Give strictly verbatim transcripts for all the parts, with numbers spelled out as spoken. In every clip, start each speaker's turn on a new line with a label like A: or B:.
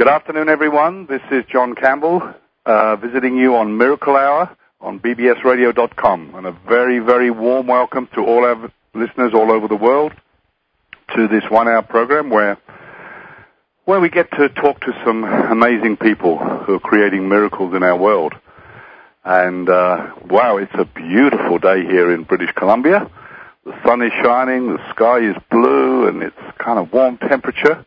A: Good afternoon, everyone. This is John Campbell uh, visiting you on Miracle Hour on B B S radio dot com. And a very, very warm welcome to all our listeners all over the world to this one-hour program where where we get to talk to some amazing people who are creating miracles in our world. And, uh, wow, it's a beautiful day here in British Columbia. The sun is shining, the sky is blue, and it's kind of warm temperature.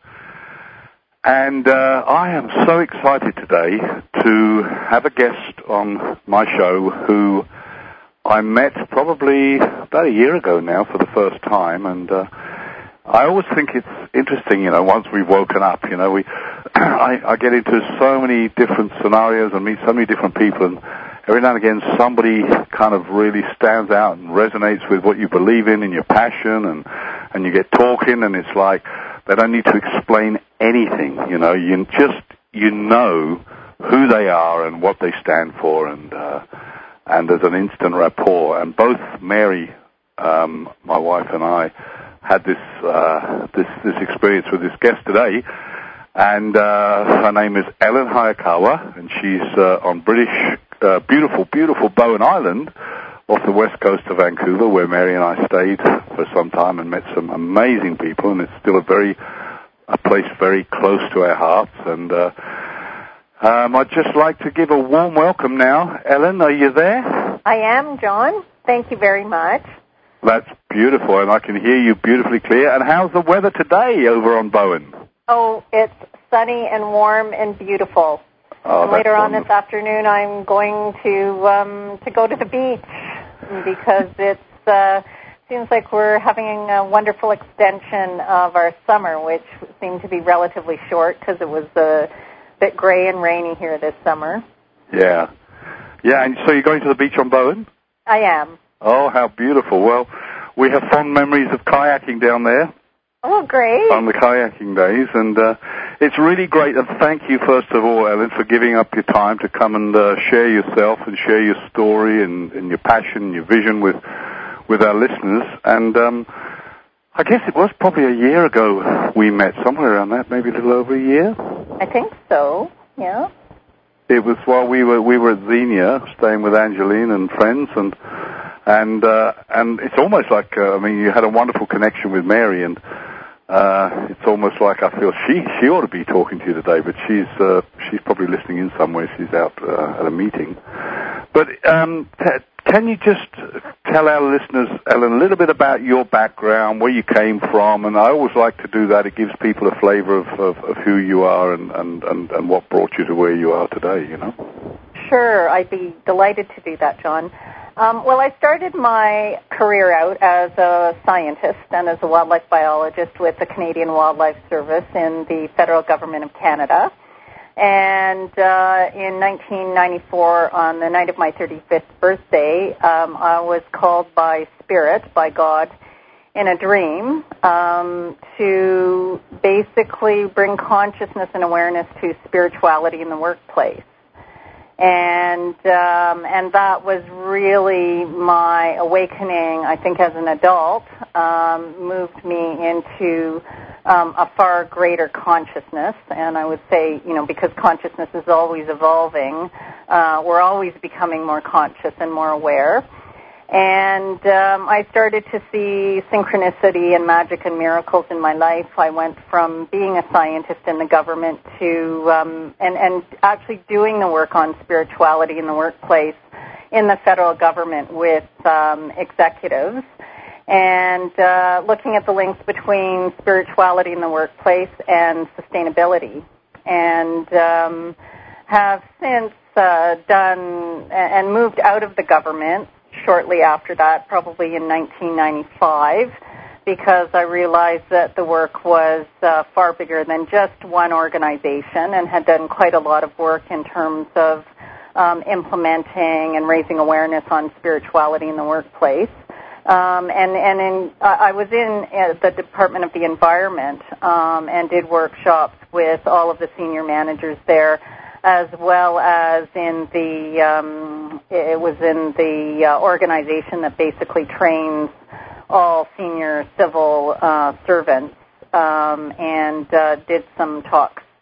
A: And uh, I am so excited today to have a guest on my show who I met probably about a year ago now for the first time. And uh, I always think it's interesting, you know, once we've woken up, you know, we I, I get into so many different scenarios and meet so many different people, and every now and again somebody kind of really stands out and resonates with what you believe in and your passion, and, and you get talking, and it's like they don't need to explain anything, you know, you just, you know who they are and what they stand for, and uh, and there's an instant rapport. And both Mary, um, my wife, and I had this uh, this this experience with this guest today, and uh, her name is Ellen Hayakawa, and she's uh, on British, uh, beautiful, beautiful Bowen Island, off the west coast of Vancouver, where Mary and I stayed for some time and met some amazing people, and it's still a very a place very close to our hearts. And uh, um, I'd just like to give a warm welcome now. Ellen, are you there?
B: I am, John. Thank you very much.
A: That's beautiful, and I can hear you beautifully clear. And how's the weather today over on Bowen?
B: Oh, it's sunny and warm and beautiful.
A: Oh,
B: and later on
A: wonderful.
B: this afternoon, I'm going to um, to go to the beach because it uh, seems like we're having a wonderful extension of our summer, which seemed to be relatively short because it was a bit gray and rainy here this summer.
A: Yeah. Yeah, and so you're going to the beach on Bowen?
B: I am.
A: Oh, how beautiful. Well, we have fond memories of kayaking down there.
B: Oh, great.
A: On the kayaking days, and uh, it's really great. And thank you, first of all, Ellen, for giving up your time to come and uh, share yourself and share your story and, and your passion and your vision with with our listeners. And um, I guess it was probably a year ago we met, somewhere around that, maybe a little over a year.
B: I think so, yeah.
A: It was while we were we were at Xenia, staying with Angeline and friends, and and uh, and it's almost like uh, I mean, you had a wonderful connection with Mary, and uh, it's almost like I feel she she ought to be talking to you today, but she's uh, she's probably listening in somewhere. She's out uh, at a meeting. But um, t- can you just tell our listeners, Ellen, a little bit about your background, where you came from? And I always like to do that. It gives people a flavor of, of, of who you are and, and, and, and what brought you to where you are today, you know?
B: Sure, I'd be delighted to do that, John. Um, well, I started my career out as a scientist and as a wildlife biologist with the Canadian Wildlife Service in the federal government of Canada. And uh, in nineteen ninety-four, on the night of my thirty-fifth birthday, um, I was called by Spirit, by God, in a dream um, to basically bring consciousness and awareness to spirituality in the workplace. And um, and that was really my awakening, I think, as an adult, um, moved me into um, a far greater consciousness. And I would say, you know, because consciousness is always evolving, uh, we're always becoming more conscious and more aware. And um, I started to see synchronicity and magic and miracles in my life. I went from being a scientist in the government to um, and, and actually doing the work on spirituality in the workplace in the federal government with um, executives, and uh, looking at the links between spirituality in the workplace and sustainability. And um, have since uh, done and moved out of the government shortly after that, probably in nineteen ninety-five, because I realized that the work was uh, far bigger than just one organization, and had done quite a lot of work in terms of um, implementing and raising awareness on spirituality in the workplace. Um, and and in, I was in uh, the Department of the Environment um, and did workshops with all of the senior managers there, as well as in the, um, it was in the uh, organization that basically trains all senior civil uh, servants, um, and uh, did some talks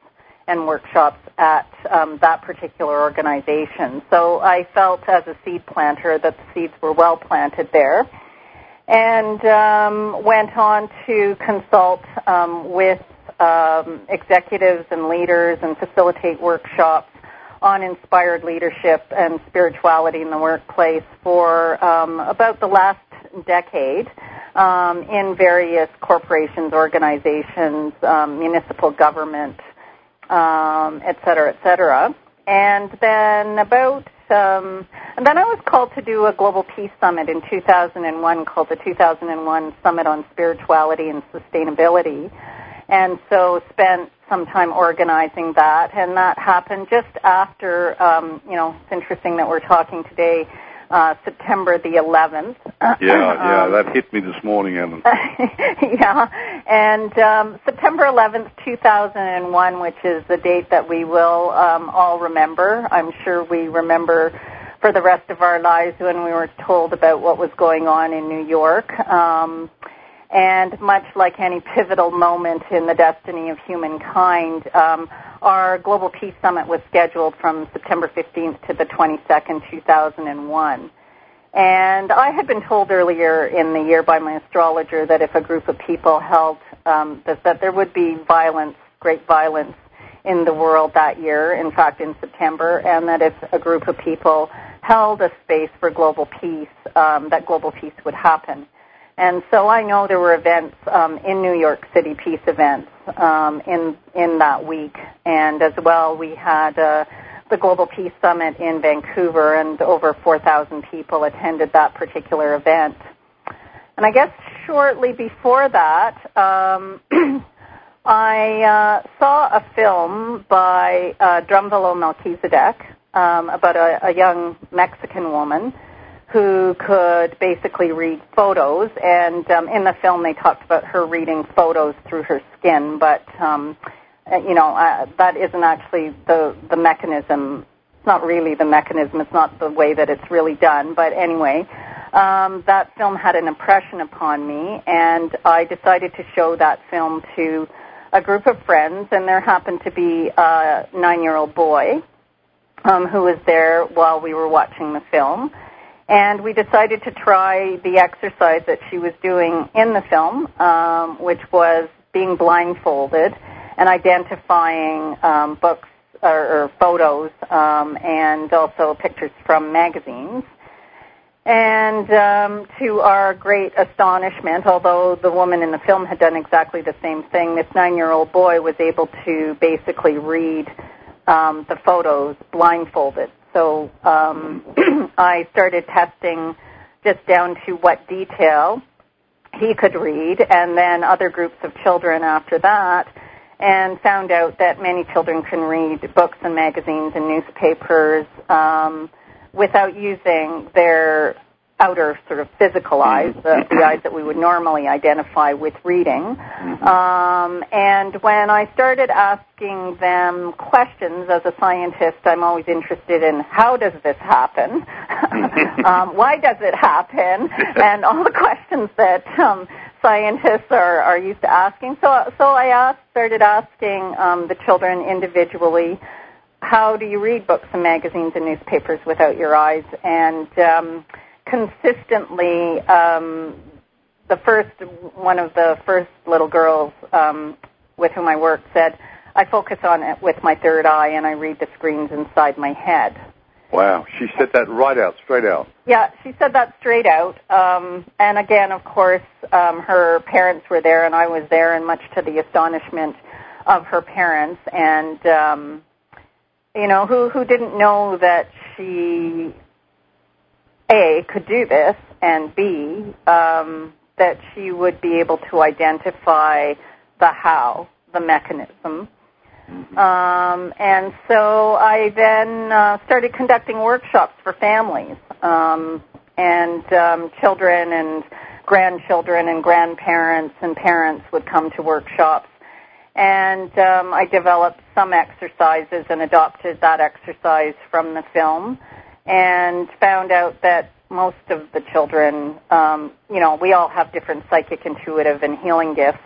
B: and workshops at um, that particular organization. So I felt as a seed planter that the seeds were well planted there, and um, went on to consult um, with um, executives and leaders and facilitate workshops on inspired leadership and spirituality in the workplace for um, about the last decade um, in various corporations, organizations, um, municipal government, um, et cetera, et cetera. And then about, um, and then I was called to do a Global Peace Summit in two thousand one called the two thousand one Summit on Spirituality and Sustainability. And so spent some time organizing that, and that happened just after, um, you know, it's interesting that we're talking today, uh, September the eleventh.
A: Yeah, yeah,
B: um,
A: that hit me this morning, Ellen.
B: Yeah, and um, September eleventh, two thousand one, which is the date that we will um, all remember. I'm sure we remember for the rest of our lives when we were told about what was going on in New York. Um, and much like any pivotal moment in the destiny of humankind, um, our Global Peace Summit was scheduled from September fifteenth to the twenty-second, two thousand one. And I had been told earlier in the year by my astrologer that if a group of people held, um, that, that there would be violence, great violence in the world that year, in fact in September, and that if a group of people held a space for global peace, um, that global peace would happen. And so I know there were events um, in New York City, peace events um, in in that week, and as well we had uh, the Global Peace Summit in Vancouver, and over four thousand people attended that particular event. And I guess shortly before that, um, I uh, saw a film by uh, Drumvalo Melchizedek um, about a, a young Mexican woman who could basically read photos, and um, in the film they talked about her reading photos through her skin, but um, you know uh, that isn't actually the the mechanism. It's not really the mechanism. It's not the way that it's really done. But anyway, um, that film had an impression upon me, and I decided to show that film to a group of friends, and there happened to be a nine-year-old boy um, who was there while we were watching the film. And we decided to try the exercise that she was doing in the film, um, which was being blindfolded and identifying um, books or, or photos um, and also pictures from magazines. And um, to our great astonishment, although the woman in the film had done exactly the same thing, this nine-year-old boy was able to basically read um, the photos blindfolded. So um, I started testing just down to what detail he could read, and then other groups of children after that, and found out that many children can read books and magazines and newspapers um, without using their outer sort of physical eyes, the, the eyes that we would normally identify with reading. Um, and when I started asking them questions, as a scientist, I'm always interested in how does this happen? um, why does it happen? And all the questions that um, scientists are, are used to asking. So, so I asked, started asking um, the children individually, how do you read books and magazines and newspapers without your eyes? And um, consistently, um, the first one of the first little girls um, with whom I worked said, I focus on it with my third eye and I read the screens inside my head.
A: Wow, she said that right out, straight out.
B: Yeah, she said that straight out. Um, and again, of course, um, her parents were there and I was there, and much to the astonishment of her parents, and um, you know, who who didn't know that she A, could do this, and B, um, that she would be able to identify the how, the mechanism. Mm-hmm. Um, and so I then uh, started conducting workshops for families, um, and um, children and grandchildren and grandparents and parents would come to workshops. And um, I developed some exercises and adopted that exercise from the film, and found out that most of the children, um, you know, we all have different psychic, intuitive, and healing gifts.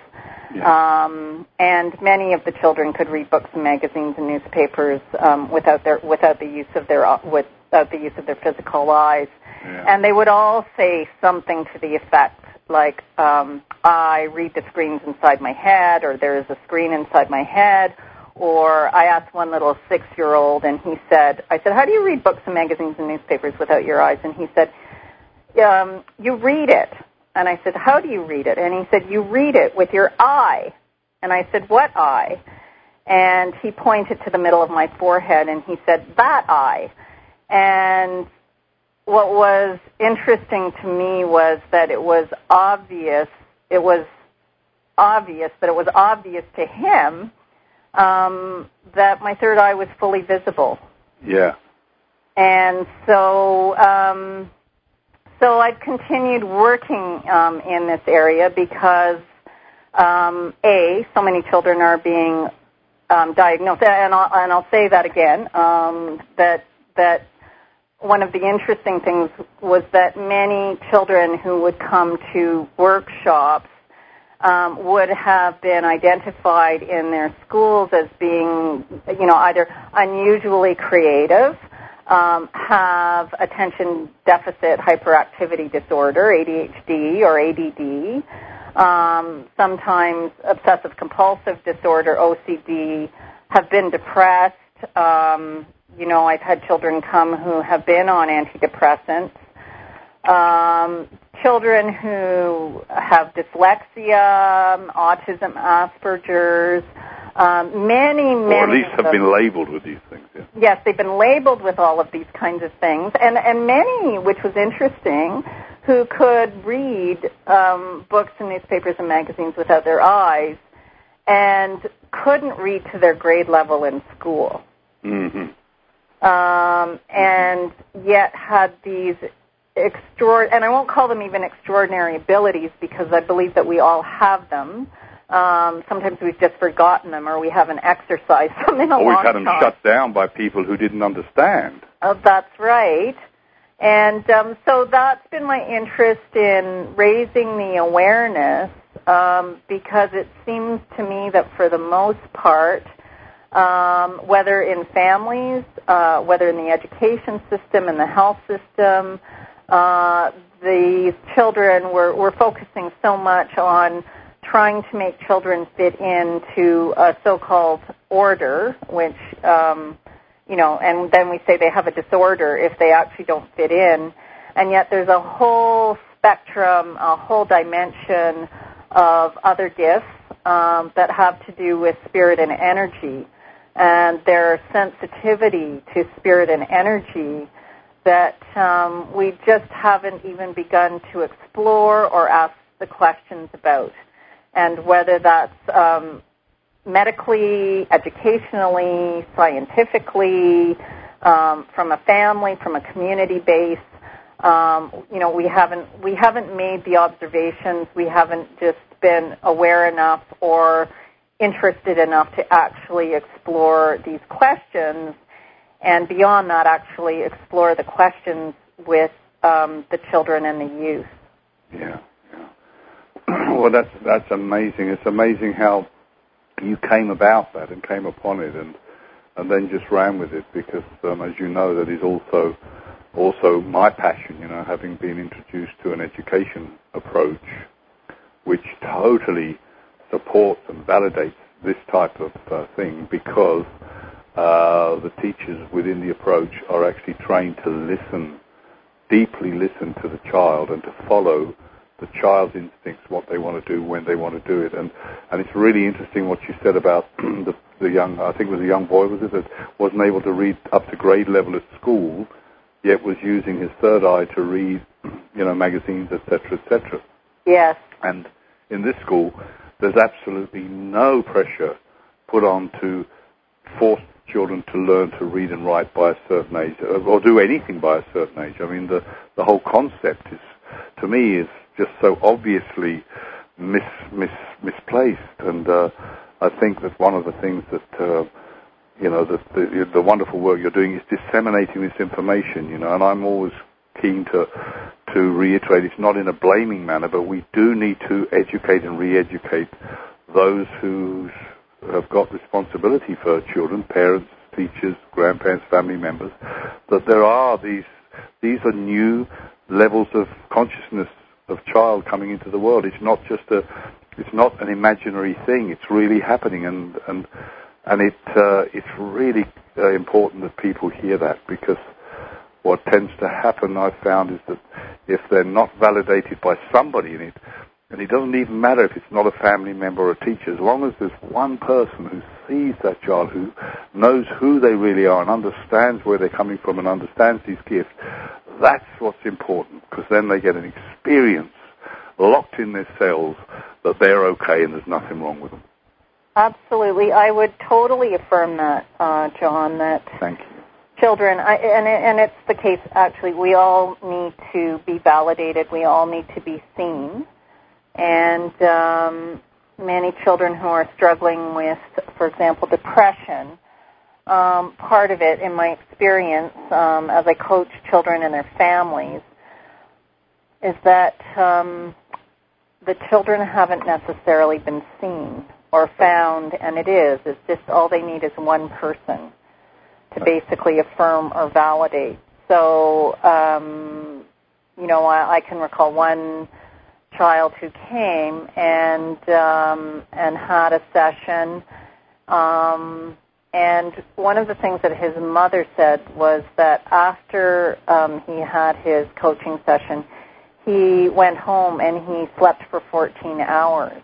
B: Yeah. Um, and many of the children could read books and magazines and newspapers um, without their without the use of their without the use of their physical eyes. Yeah. And they would all say something to the effect like, um, "I read the screens inside my head," or "There is a screen inside my head." Or I asked one little six-year-old, and he said, "I said, how do you read books and magazines and newspapers without your eyes?" And he said, um, "You read it." And I said, "How do you read it?" And he said, "You read it with your eye." And I said, "What eye?" And he pointed to the middle of my forehead, and he said, "That eye." And what was interesting to me was that it was obvious, it was obvious that it was obvious to him um, that my third eye was fully visible.
A: Yeah.
B: And so... Um, So I've continued working um, in this area because, um, A, so many children are being um, diagnosed, and I'll, and I'll say that again, um, that that one of the interesting things was that many children who would come to workshops um, would have been identified in their schools as being, you know, either unusually creative, Um, have attention deficit hyperactivity disorder, A D H D or A D D, um, sometimes obsessive compulsive disorder, O C D, have been depressed. Um, you know, I've had children come who have been on antidepressants. Um, children who have dyslexia, autism, Asperger's, um, many, many...
A: Or at least have been labeled with these things, yeah.
B: Yes, they've been labeled with all of these kinds of things. And, and many, which was interesting, who could read um, books and newspapers and magazines without their eyes and couldn't read to their grade level in school.
A: Mm-hmm.
B: Um, and yet had these extraordinary, and I won't call them even extraordinary abilities because I believe that we all have them. Um, sometimes we've just forgotten them, or we haven't exercised them in a long time.
A: Or we've had them time. shut down by people who didn't understand.
B: Oh, that's right. And um, so that's been my interest in raising the awareness, um, because it seems to me that for the most part, um, whether in families, uh, whether in the education system, in the health system, uh, the children were, were focusing so much on trying to make children fit into a so-called order, which, um, you know, and then we say they have a disorder if they actually don't fit in. And yet there's a whole spectrum, a whole dimension of other gifts um, that have to do with spirit and energy. And their sensitivity to spirit and energy that um, we just haven't even begun to explore or ask the questions about. And whether that's um, medically, educationally, scientifically, um, from a family, from a community base, um, you know, we haven't we haven't made the observations. We haven't just been aware enough or interested enough to actually explore these questions, and beyond that, actually explore the questions with um, the children and the youth.
A: Yeah. Well, that's that's amazing. It's amazing how you came about that and came upon it, and and then just ran with it. Because, um, as you know, that is also also my passion. You know, having been introduced to an education approach, which totally supports and validates this type of uh, thing, because uh, the teachers within the approach are actually trained to listen, deeply listen to the child, and to follow the child's instincts, what they want to do, when they want to do it. And and it's really interesting what you said about the, the young, I think it was a young boy, was it, that wasn't able to read up to grade level at school, yet was using his third eye to read, you know, magazines, et cetera, et cetera.
B: Yes.
A: And in this school, there's absolutely no pressure put on to force children to learn to read and write by a certain age, or do anything by a certain age. I mean, the, the whole concept is, to me, is just so obviously mis, mis, misplaced. And uh, I think that one of the things that, uh, you know, the, the, the wonderful work you're doing is disseminating this information, you know, and I'm always keen to to reiterate, it's not in a blaming manner, but we do need to educate and re-educate those who have got responsibility for children, parents, teachers, grandparents, family members, that there are these, these are new levels of consciousness of child coming into the world. It's not just a, it's not an imaginary thing. It's really happening, and and and it uh, it's really uh, important that people hear that, because what tends to happen, I've found, is that if they're not validated by somebody in it, and it doesn't even matter if it's not a family member or a teacher, as long as there's one person who sees that child, who knows who they really are and understands where they're coming from and understands these gifts, that's what's important, because then they get an experience locked in their cells that they're okay and there's nothing wrong with them.
B: Absolutely. I would totally affirm that, uh, John, that
A: Thank you.
B: Children, I, and, and it's the case, actually, we all need to be validated. We all need to be seen. And um, many children who are struggling with, for example, depression, um, part of it, in my experience, um, as I coach children and their families, is that um, the children haven't necessarily been seen or found, and it is. It's just all they need is one person to basically affirm or validate. So, um, you know, I, I can recall one child who came and um, and had a session, um, and one of the things that his mother said was that after um, he had his coaching session, he went home and he slept for fourteen hours.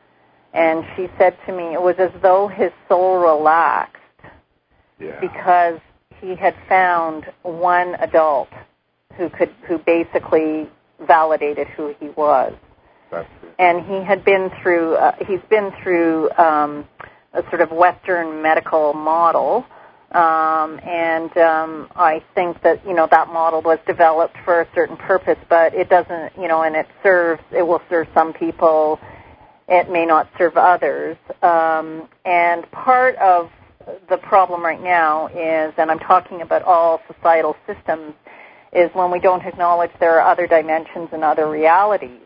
B: And she said to me, it was as though his soul relaxed. Yeah. Because he had found one adult who could, who basically validated who he was. That's it. And he had been through, uh, he's been through um, a sort of Western medical model, um, and um, I think that, you know, that model was developed for a certain purpose, but it doesn't, you know, and it serves, it will serve some people, it may not serve others. Um, and part of the problem right now is, and I'm talking about all societal systems, is when we don't acknowledge there are other dimensions and other realities,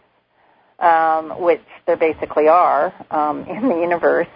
B: um, which there basically are um, in the universe,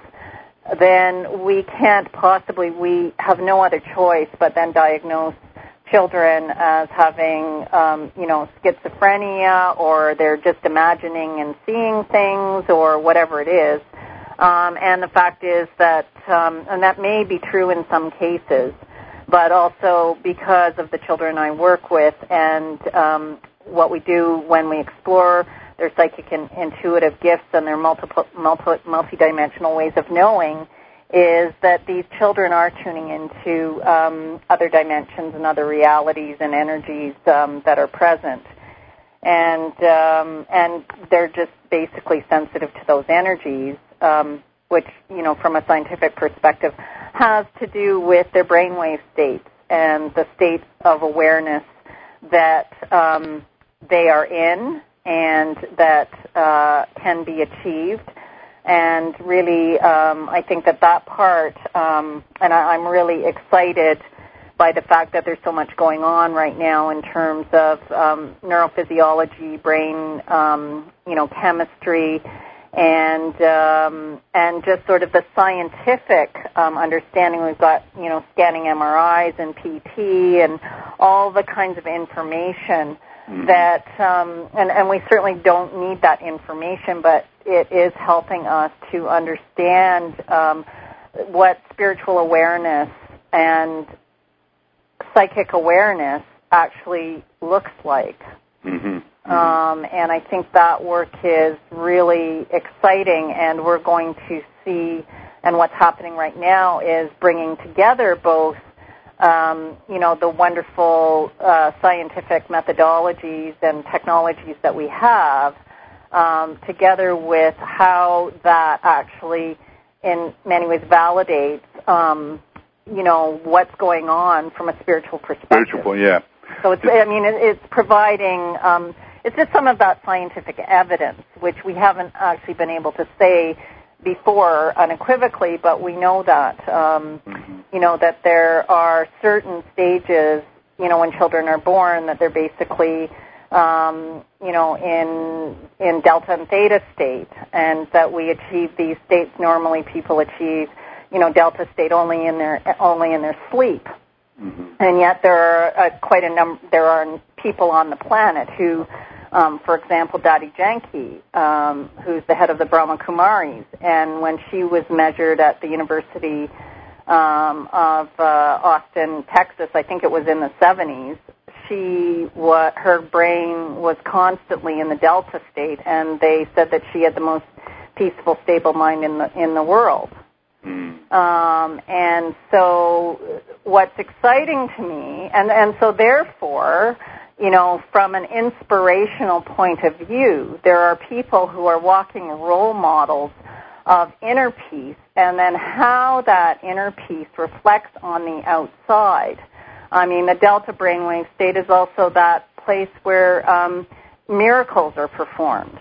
B: then we can't possibly, we have no other choice but then diagnose children as having, um, you know, schizophrenia, or they're just imagining and seeing things, or whatever it is. Um, and the fact is that, um, and that may be true in some cases, but also because of the children I work with and um, what we do when we explore their psychic and intuitive gifts and their multiple, multi, multidimensional ways of knowing, is that these children are tuning into um, other dimensions and other realities and energies um, that are present. And um, and they're just basically sensitive to those energies, um, which, you know, from a scientific perspective, has to do with their brainwave states and the states of awareness that um, they are in and that uh, can be achieved. And really, um, I think that that part, um, and I, I'm really excited by the fact that there's so much going on right now in terms of um, neurophysiology, brain, um, you know, chemistry, and um, and just sort of the scientific um, understanding. We've got, you know, scanning M R Is and P T and all the kinds of information mm-hmm. that, um, and, and we certainly don't need that information, but it is helping us to understand um, what spiritual awareness and psychic awareness actually looks like. Mm-hmm. Mm-hmm. Um, and I think that work is really exciting, and we're going to see, and what's happening right now is bringing together both, um, you know, the wonderful uh, scientific methodologies and technologies that we have, um, together with how that actually, in many ways, validates um, you know, what's going on from a spiritual perspective.
A: Spiritual, yeah.
B: So it's, I mean, it, it's providing, um, it's just some of that scientific evidence, which we haven't actually been able to say before unequivocally, but we know that, um, mm-hmm. you know, that there are certain stages, you know, when children are born, that they're basically um, you know, in in delta and theta state, and that we achieve these states. Normally, people achieve, you know, delta state only in their only in their sleep, mm-hmm. and yet there are uh, quite a number. There are people on the planet who, um, for example, Dadi Janki, um, who's the head of the Brahma Kumaris, and when she was measured at the University um, of uh, Austin, Texas, I think it was in the seventies. She, what, her brain was constantly in the delta state, and they said that she had the most peaceful, stable mind in the in the world. Mm. Um, and so, what's exciting to me, and and so therefore, you know, from an inspirational point of view, there are people who are walking role models of inner peace, and then how that inner peace reflects on the outside. I mean, the delta brainwave state is also that place where um, miracles are performed,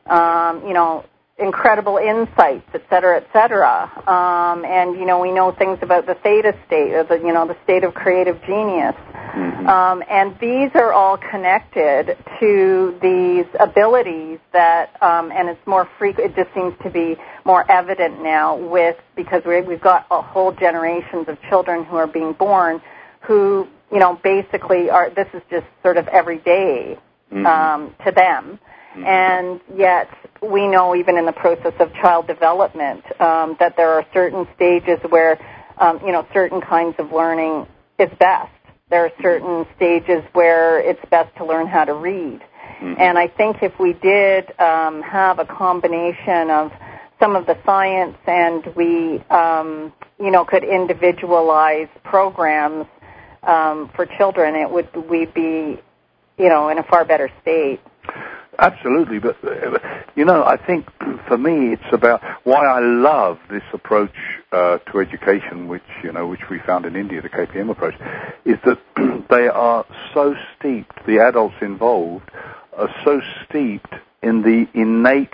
B: um, you know, incredible insights, et cetera, et cetera. Um, and, you know, we know things about the theta state, or the, you know, the state of creative genius. Mm-hmm. Um, and these are all connected to these abilities that, um, and it's more frequent, it just seems to be more evident now with, because we, we've got a whole generations of children who are being born who, you know, basically are, this is just sort of every day mm-hmm. um, to them. Mm-hmm. And yet we know even in the process of child development um, that there are certain stages where, um, you know, certain kinds of learning is best. There are certain stages where it's best to learn how to read. Mm-hmm. And I think if we did um, have a combination of some of the science and we, um, you know, could individualize programs Um, for children, it would we'd be, you know, in a far better state.
A: Absolutely, but you know, I think for me, it's about why I love this approach uh, to education, which you know, which we found in India, the K P M approach, is that they are so steeped. The adults involved are so steeped in the innate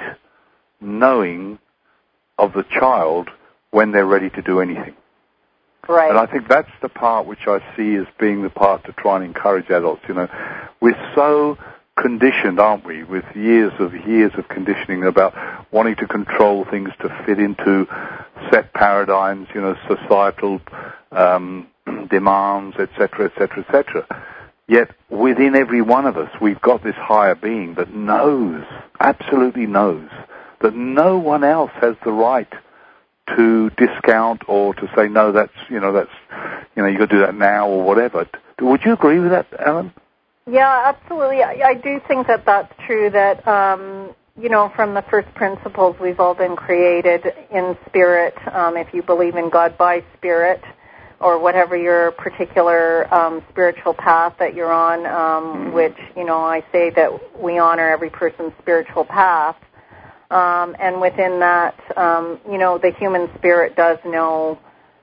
A: knowing of the child when they're ready to do anything.
B: Right.
A: And I think that's the part which I see as being the part to try and encourage adults. You know, we're so conditioned, aren't we, with years of years of conditioning about wanting to control things to fit into set paradigms, you know, societal um, demands, et cetera, et cetera, et cetera. Yet within every one of us, we've got this higher being that knows, absolutely knows, that no one else has the right to discount or to say, no, that's, you know, that's, you know, you've got to do that now or whatever. Would you agree with that, Ellen?
B: Yeah, absolutely. I, I do think that that's true, that, um, you know, from the first principles, we've all been created in spirit, um, if you believe in God by spirit, or whatever your particular um, spiritual path that you're on, um, mm-hmm. which, you know, I say that we honor every person's spiritual path. Um, and within that, um, you know, the human spirit does know,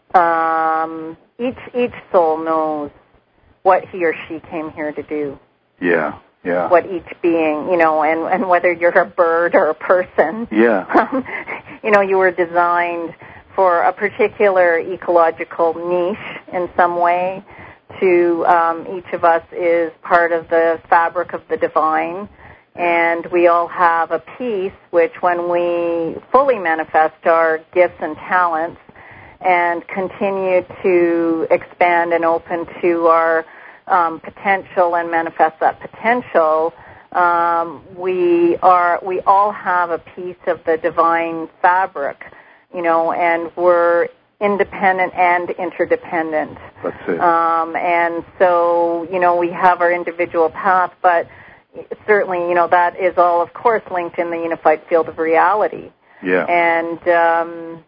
B: um, each each soul knows what he or she came here to do.
A: Yeah, yeah.
B: What each being, you know, and, and whether you're a bird or a person.
A: Yeah.
B: Um, you know, you were designed for a particular ecological niche in some way. To um, each of us is part of the fabric of the divine. And we all have a piece which, when we fully manifest our gifts and talents and continue to expand and open to our um, potential and manifest that potential, um, we are we all have a piece of the divine fabric, you know, and we're independent and interdependent.
A: That's it.
B: Um, and so, you know, we have our individual path, but certainly, you know, that is all, of course, linked in the unified field of reality.
A: Yeah.
B: And um,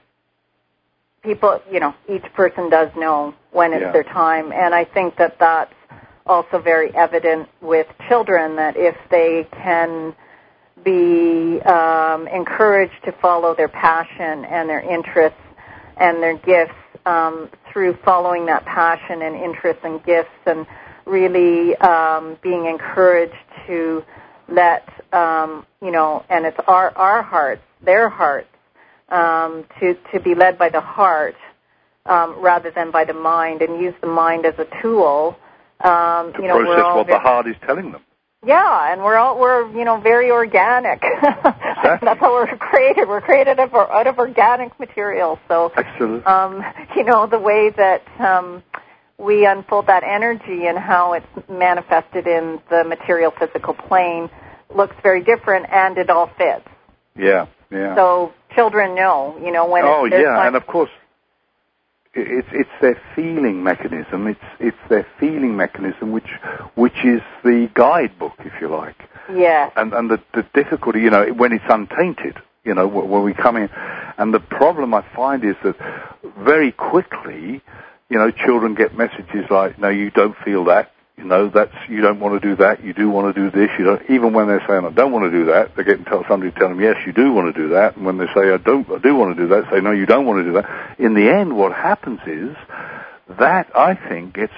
B: people, you know, each person does know when it's
A: yeah.
B: their time. And I think that that's also very evident with children, that if they can be um, encouraged to follow their passion and their interests and their gifts um, through following that passion and interests and gifts, and really um, being encouraged to let, um, you know, and it's our, our hearts, their hearts, um, to, to be led by the heart um, rather than by the mind, and use the mind as a tool. Um,
A: to
B: you know,
A: process
B: we're all
A: what
B: very,
A: the heart is telling them.
B: Yeah, and we're all we're you know very organic.
A: Exactly.
B: That's how we're created. We're created out of, out of organic material. So,
A: Absolutely.
B: Um, you know, the way that um, we unfold that energy and how it's manifested in the material physical plane looks very different, and it all fits.
A: Yeah, yeah.
B: So children know, you know, when
A: oh
B: it's their
A: yeah,
B: time.
A: And of course, it's it's their feeling mechanism. It's it's their feeling mechanism, which which is the guidebook, if you like.
B: Yes.
A: And and the, the difficulty, you know, when it's untainted, you know, when we come in, and the problem I find is that very quickly, you know, children get messages like, "No, you don't feel that. You know, that's you don't want to do that. You do want to do this. You don't." Even when they're saying, "I don't want to do that," they get tell somebody to tell them, "Yes, you do want to do that." And when they say, "I don't, I do want to do that," say, "No, you don't want to do that." In the end, what happens is that I think gets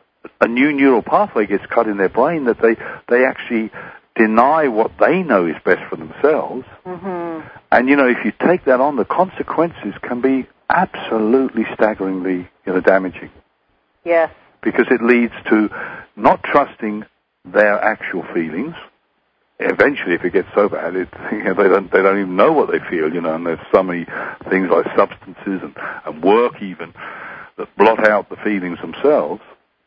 A: a new neural pathway gets cut in their brain that they they actually deny what they know is best for themselves.
B: Mm-hmm.
A: And you know, if you take that on, the consequences can be absolutely staggeringly, you know, damaging.
B: Yes.
A: Because it leads to not trusting their actual feelings. Eventually, if it gets so bad, it, you know, they don't they don't even know what they feel, you know. And there's so many things like substances and, and work even that blot out the feelings themselves.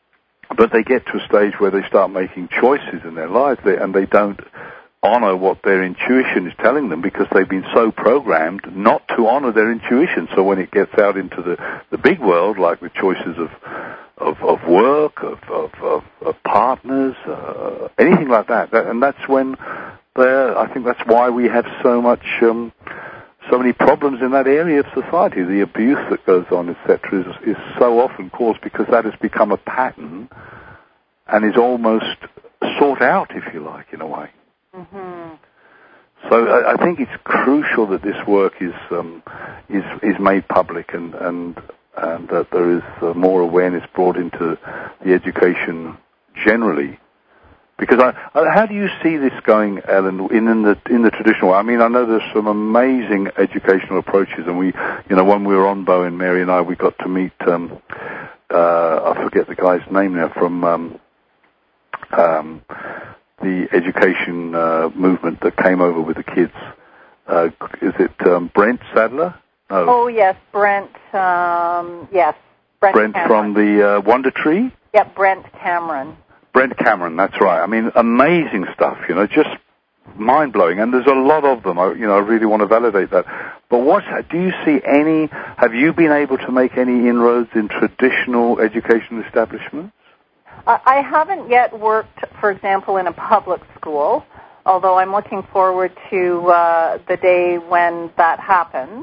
A: But they get to a stage where they start making choices in their lives, they, and they don't honor what their intuition is telling them because they've been so programmed not to honor their intuition. So when it gets out into the, the big world, like the choices of of, of work, of, of, of, of partners, uh, anything like that, that, and that's when they're, I think that's why we have so much, um, so many problems in that area of society. The abuse that goes on, et cetera, is, is so often caused because that has become a pattern and is almost sought out, if you like, in a way.
B: Mm-hmm.
A: So I, I think it's crucial that this work is um, is is made public and and and that there is uh, more awareness brought into the education generally. Because I, I, how do you see this going, Ellen, in, in the in the traditional way? I mean, I know there's some amazing educational approaches, and we, you know, when we were on Bowen, Mary and I, we got to meet. Um, uh, I forget the guy's name now from. Um, um, the education uh, movement that came over with the kids. Uh, is it um, Brent Sadler? No.
B: Oh, yes, Brent, um, yes. Brent,
A: Brent from the uh, Wonder Tree?
B: Yep, Brent Cameron.
A: Brent Cameron, that's right. I mean, amazing stuff, you know, just mind-blowing. And there's a lot of them. I, you know, I really want to validate that. But what, do you see any, have you been able to make any inroads in traditional education establishments?
B: I haven't yet worked, for example, in a public school, although I'm looking forward to uh, the day when that happens,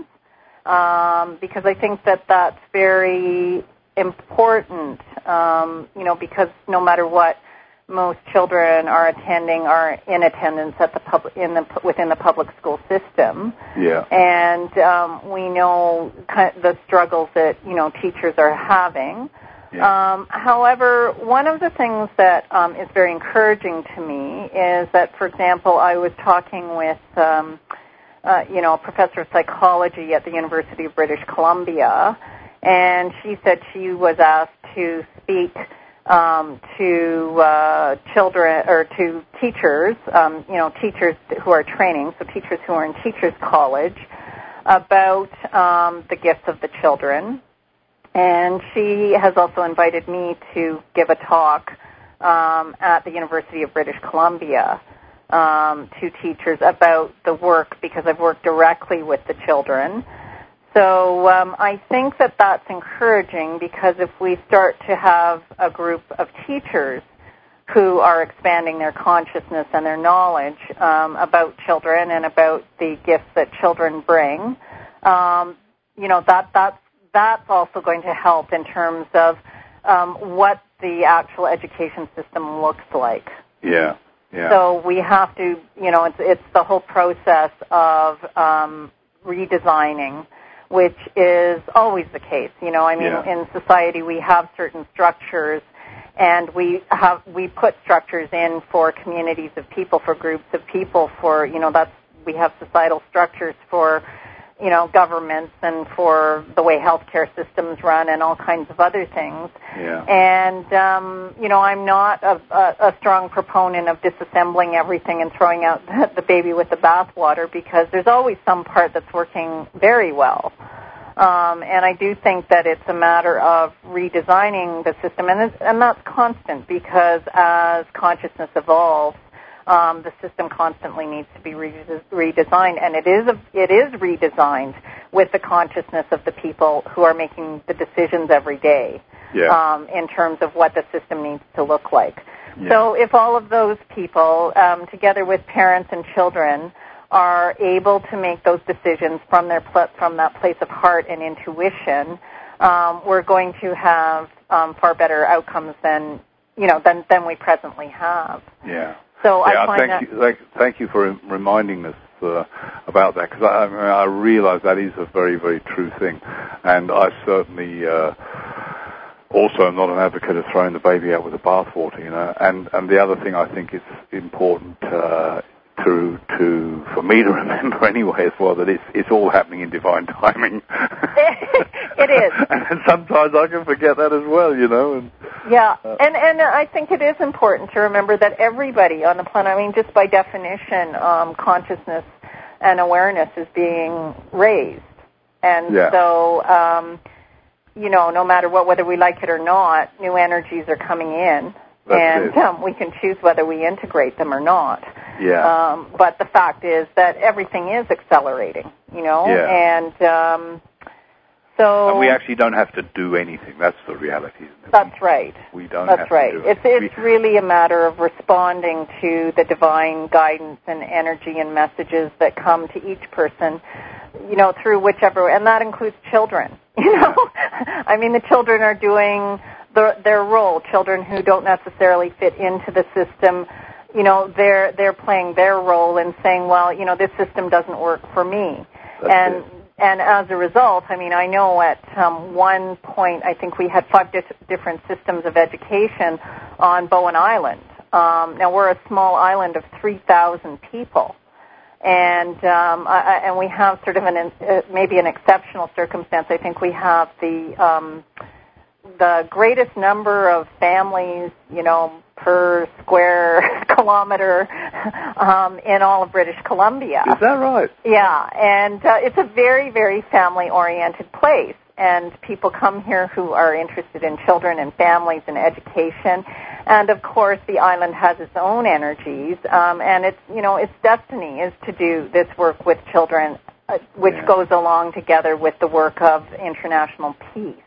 B: um, because I think that that's very important, um, you know, because no matter what, most children are attending, are in attendance at the pub- in the within the public school system.
A: Yeah.
B: And um, we know kind of the struggles that, you know, teachers are having.
A: Yeah.
B: Um, however, one of the things that um, is very encouraging to me is that, for example, I was talking with, um, uh, you know, a professor of psychology at the University of British Columbia, and she said she was asked to speak um, to uh, children or to teachers, um, you know, teachers who are training, so teachers who are in teachers' college, about um, the gifts of the children. And she has also invited me to give a talk um, at the University of British Columbia um, to teachers about the work, because I've worked directly with the children. So um, I think that that's encouraging, because if we start to have a group of teachers who are expanding their consciousness and their knowledge um, about children and about the gifts that children bring, um, you know, that that's That's also going to help in terms of um, what the actual education system looks like.
A: Yeah, yeah.
B: So we have to, you know, it's, it's the whole process of um, redesigning, which is always the case. You know, I mean,
A: yeah.
B: in society we have certain structures, and we have we put structures in for communities of people, for groups of people, for, you know, that's we have societal structures for you know, governments and for the way healthcare systems run and all kinds of other things.
A: Yeah.
B: And, um, you know, I'm not a, a, a strong proponent of disassembling everything and throwing out the, the baby with the bathwater, because there's always some part that's working very well. Um, and I do think that it's a matter of redesigning the system, and, it's, and that's constant, because as consciousness evolves, Um, the system constantly needs to be re- redesigned, and it is a, it is redesigned with the consciousness of the people who are making the decisions every day,
A: yeah.
B: um, in terms of what the system needs to look like.
A: Yeah.
B: So if all of those people, um, together with parents and children, are able to make those decisions from their pl- from that place of heart and intuition, um, we're going to have um, far better outcomes than you know than than we presently have.
A: Yeah.
B: So
A: yeah,
B: I find
A: thank
B: that
A: you, thank, thank you for reminding us uh, about that, because I, I, mean, I realize that is a very, very true thing, and I certainly uh, also am not an advocate of throwing the baby out with the bathwater, you know. And and the other thing I think is important uh, to to for me to remember anyway as well, that it's it's all happening in divine timing.
B: It is,
A: and sometimes I can forget that as well, you know. And,
B: Yeah, and and I think it is important to remember that everybody on the planet, I mean, just by definition, um, consciousness and awareness is being raised. And
A: yeah.
B: so, um, you know, no matter what, whether we like it or not, new energies are coming in.
A: That's
B: and
A: it.
B: Um, we can choose whether we integrate them or not.
A: Yeah.
B: Um, but the fact is that everything is accelerating, you know,
A: yeah.
B: and... Um, So,
A: and we actually don't have to do anything. That's the reality, isn't it?
B: That's right.
A: We don't
B: that's
A: have
B: right.
A: to do
B: it's
A: anything.
B: it's really a matter of responding to the divine guidance and energy and messages that come to each person, you know, through whichever, and that includes children. You know, I mean, the children are doing the, their role. Children who don't necessarily fit into the system, you know, they're they're playing their role in saying, well, you know, this system doesn't work for me,
A: That's
B: and.
A: it.
B: And as a result, I mean, I know at um, one point, I think we had five di- different systems of education on Bowen Island. Um, now, we're a small island of three thousand people. And um, I, and we have sort of an uh, maybe an exceptional circumstance. I think we have the um, the greatest number of families, you know, per square kilometer um, in all of British Columbia.
A: Is that right?
B: Yeah, and uh, it's a very, very family-oriented place, and people come here who are interested in children and families and education. And, of course, the island has its own energies, um, and it's, you know, its destiny is to do this work with children, uh, which
A: yeah.
B: goes along together with the work of international peace.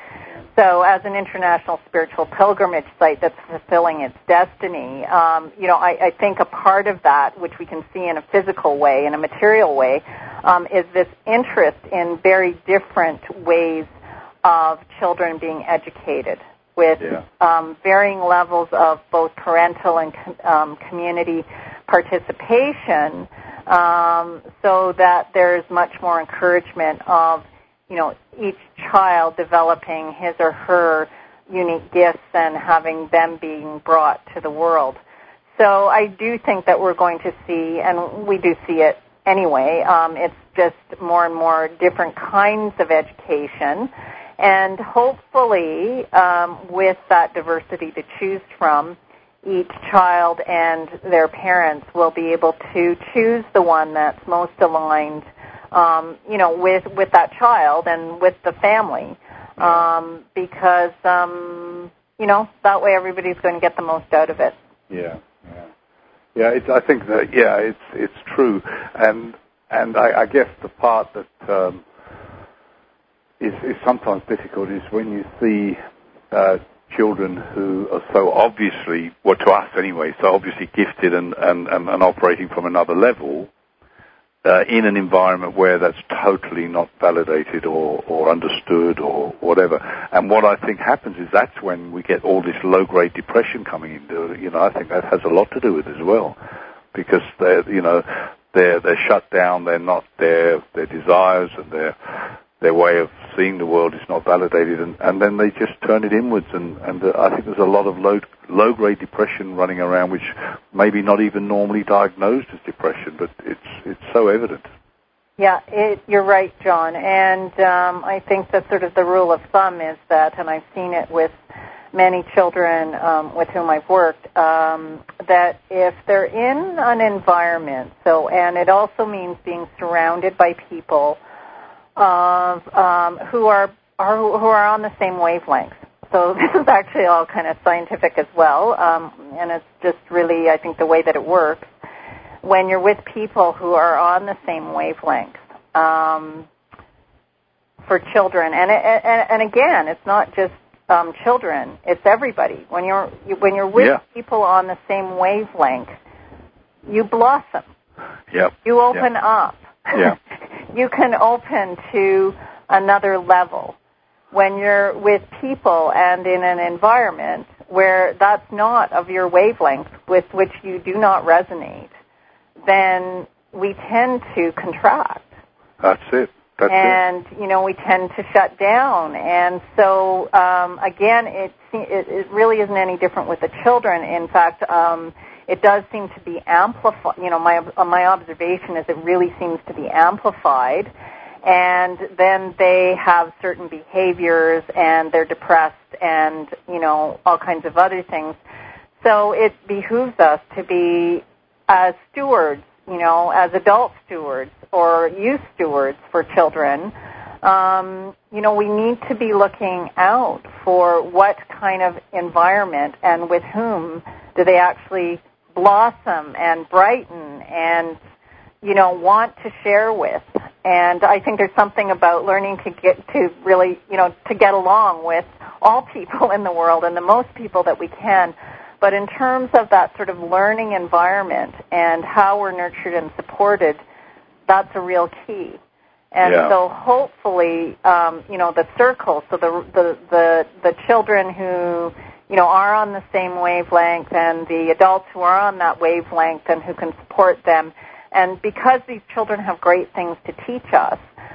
B: So as an international spiritual pilgrimage site that's fulfilling its destiny, um, you know, I, I think a part of that, which we can see in a physical way, in a material way, um, is this interest in very different ways of children being educated with
A: yeah.
B: um, varying levels of both parental and um, community participation, um, so that there's much more encouragement of, you know, each child developing his or her unique gifts and having them being brought to the world. So I do think that we're going to see, and we do see it anyway, um, it's just more and more different kinds of education. And hopefully, um, with that diversity to choose from, each child and their parents will be able to choose the one that's most aligned Um, you know, with, with that child and with the family, um, because, um, you know, that way everybody's going to get the most out of it.
A: Yeah, yeah, yeah. It's, I think that yeah, it's it's true, and and I, I guess the part that um, is is sometimes difficult is when you see uh, children who are so obviously, well, to us anyway, so obviously gifted and and, and, and operating from another level. Uh, in an environment where that's totally not validated or, or understood or whatever. And what I think happens is that's when we get all this low-grade depression coming in. You know, I think that has a lot to do with it as well, because they're, you know, they're they're shut down. They're not their their desires and their their way of seeing the world is not validated, and, and then they just turn it inwards. And, and uh, I think there's a lot of low low-grade depression running around, which maybe not even normally diagnosed as depression, but it's it's so evident.
B: Yeah, it, you're right, John. And um, I think that sort of the rule of thumb is that, and I've seen it with many children um, with whom I've worked, um, that if they're in an environment, so, and it also means being surrounded by people of um, who are, are who are on the same wavelength. So this is actually all kind of scientific as well, um, and it's just really, I think, the way that it works. When you're with people who are on the same wavelength um, for children, and, and and again, it's not just um, children; it's everybody. When you're when you're with
A: yeah.
B: people on the same wavelength, you blossom.
A: Yep.
B: You open
A: yep.
B: up.
A: Yeah.
B: You can open to another level. When you're with people and in an environment where that's not of your wavelength, with which you do not resonate, then we tend to contract.
A: That's it. That's
B: and,
A: it.
B: you know, we tend to shut down. And so, um, again, it, it it really isn't any different with the children. In fact, um, it does seem to be amplified. You know, my my observation is it really seems to be amplified. And then they have certain behaviors, and they're depressed, and, you know, all kinds of other things. So it behooves us to be as stewards, you know, as adult stewards or youth stewards for children. Um, you know, we need to be looking out for what kind of environment and with whom do they actually blossom and brighten and, you know, want to share with. And I think there's something about learning to get to really, you know, to get along with all people in the world and the most people that we can. But in terms of that sort of learning environment and how we're nurtured and supported, that's a real key. And
A: yeah.
B: so hopefully, um, you know, the circle, so the, the, the, the children who, you know, are on the same wavelength and the adults who are on that wavelength and who can support them. And because these children have great things to teach us,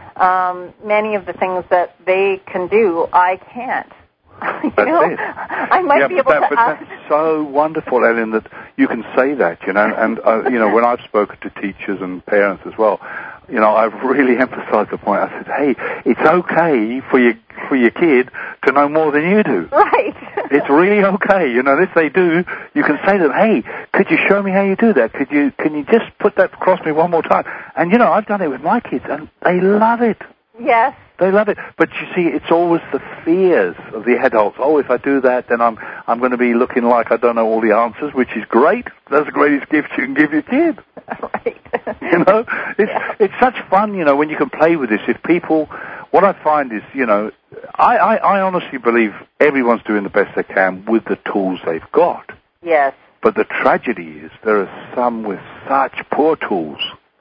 B: um, many of the things that they can do, I can't. you
A: that's
B: know,
A: it.
B: I might
A: yeah,
B: be able
A: but that,
B: to
A: but
B: ask.
A: that's so wonderful, Ellen, that you can say that, you know. And, uh, you know, when I've spoken to teachers and parents as well, you know, I've really emphasized the point. I said, hey, it's okay for your, for your kid to know more than you do.
B: Right.
A: It's really okay, you know. If they do, you can say to them, "Hey, could you show me how you do that? Could you, can you just put that across me one more time?" And you know, I've done it with my kids, and they love it.
B: Yes.
A: They love it. But you see, it's always the fears of the adults. Oh, if I do that, then I'm I'm going to be looking like I don't know all the answers, which is great. That's the greatest gift you can give your kid.
B: Right.
A: You know, it's
B: yeah.
A: it's such fun, you know, when you can play with this. If people, what I find is, you know, I, I, I honestly believe everyone's doing the best they can with the tools they've got.
B: Yes.
A: But the tragedy is there are some with such poor tools,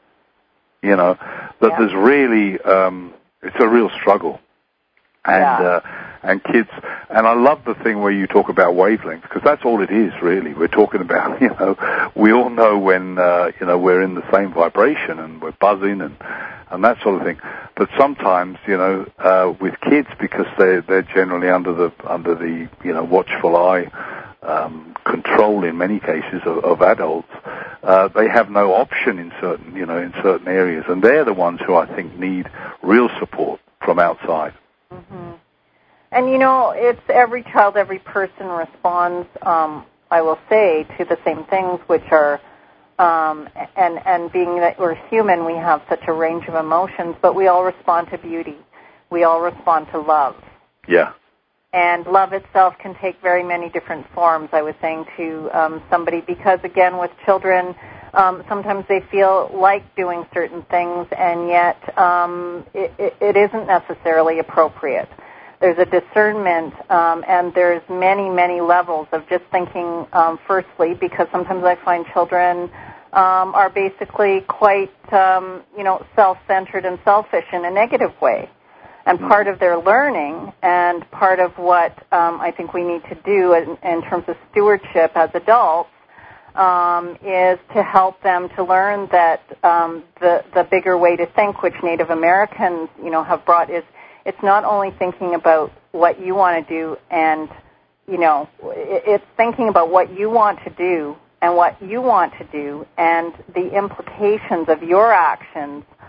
A: you know, that
B: yeah.
A: there's really, um, it's a real struggle. And,
B: yeah.
A: uh, and kids, and I love the thing where you talk about wavelengths, because that's all it is, really. We're talking about, you know, we all know when, uh, you know, we're in the same vibration and we're buzzing and, and that sort of thing. But sometimes, you know, uh, with kids, because they're, they're generally under the, under the, you know, watchful eye, um, control in many cases of, of adults, uh, they have no option in certain, you know, in certain areas. And they're the ones who I think need real support from outside.
B: Mm-hmm. And, you know, it's every child, every person responds, um, I will say, to the same things, which are, um, and, and being that we're human, we have such a range of emotions, but we all respond to beauty. We all respond to love.
A: Yeah.
B: And love itself can take very many different forms, I was saying to um, somebody, because, again, with children, um, sometimes they feel like doing certain things, and yet um, it, it, it isn't necessarily appropriate. There's a discernment, um, and there's many, many levels of just thinking, um, firstly, because sometimes I find children um, are basically quite, um, you know, self-centered and selfish in a negative way. And part of their learning and part of what um, I think we need to do in, in terms of stewardship as adults um, is to help them to learn that um, the, the bigger way to think, which Native Americans, you know, have brought, is it's not only thinking about what you want to do and, you know, it's thinking about what you want to do and what you want to do and the implications of your actions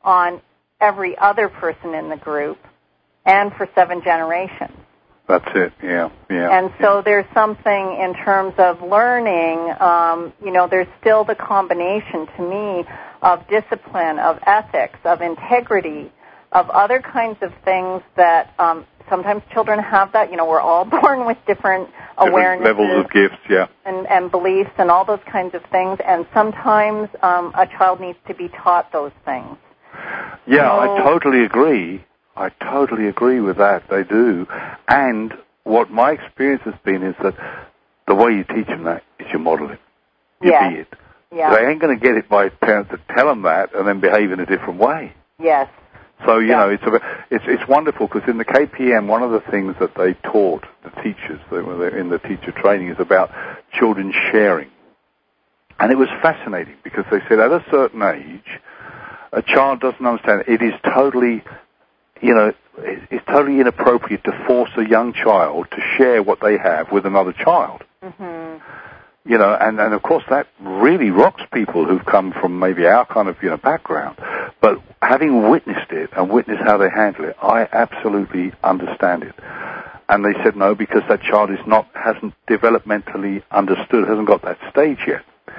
B: on every other person in the group and for seven generations.
A: That's it, yeah, yeah.
B: And so
A: yeah.
B: there's something in terms of learning, um, you know, there's still the combination to me of discipline, of ethics, of integrity, of other kinds of things that um, sometimes children have that. You know, we're all born with different, different awarenesses.
A: levels of gifts, yeah.
B: And, and beliefs and all those kinds of things. And sometimes um, a child needs to be taught those things.
A: Yeah,
B: so,
A: I totally agree. I totally agree with that. They do. And what my experience has been is that the way you teach them that is you model it. You
B: yeah.
A: be it.
B: Yeah.
A: They ain't going to get it by parents that tell them that and then behave in a different way.
B: Yes.
A: So, you
B: yeah.
A: know, it's, a, it's it's wonderful because in the K P M, one of the things that they taught the teachers in the teacher training is about children sharing. And it was fascinating because they said at a certain age, a child doesn't understand. It is totally, you know, it's totally inappropriate to force a young child to share what they have with another child.
B: Mm-hmm.
A: You know, and, and of course that really rocks people who've come from maybe our kind of, you know, background. But having witnessed it and witnessed how they handle it, I absolutely understand it. And they said no, because that child is not, hasn't developmentally understood, hasn't got that stage yet.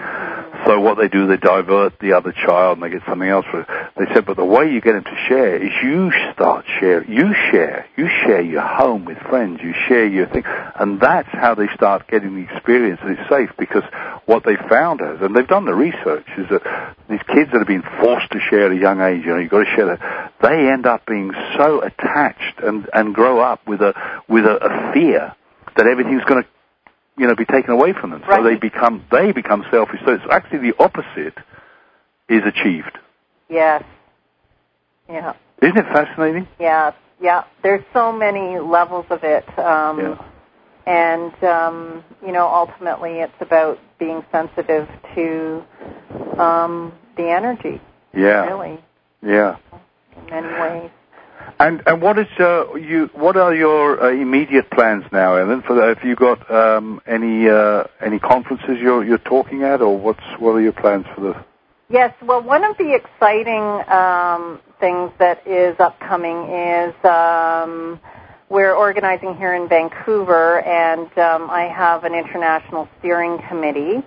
A: So what they do, they divert the other child and they get something else for it. They said, but the way you get them to share is you start sharing. You share. You share your home with friends. You share your thing. And that's how they start getting the experience that it's safe, because what they found is, and they've done the research, is that these kids that have been forced to share at a young age, you know, you've got to share that, they end up being so attached and, and grow up with a, with a, a fear that everything's going to, you know, be taken away from them.
B: Right.
A: So they become they become selfish. So it's actually the opposite is achieved.
B: Yes. Yeah.
A: Isn't it fascinating?
B: Yeah. Yeah. There's so many levels of it. Um,
A: yeah.
B: And, um, you know, ultimately it's about being sensitive to um, the energy.
A: Yeah.
B: Really.
A: Yeah.
B: In many ways.
A: And and what is uh, you? What are your uh, immediate plans now, Ellen? For the, have you got um, any uh, any conferences you're you're talking at, or what's what are your plans for the?
B: Yes, well, one of the exciting um, things that is upcoming is um, we're organizing here in Vancouver, and um, I have an international steering committee.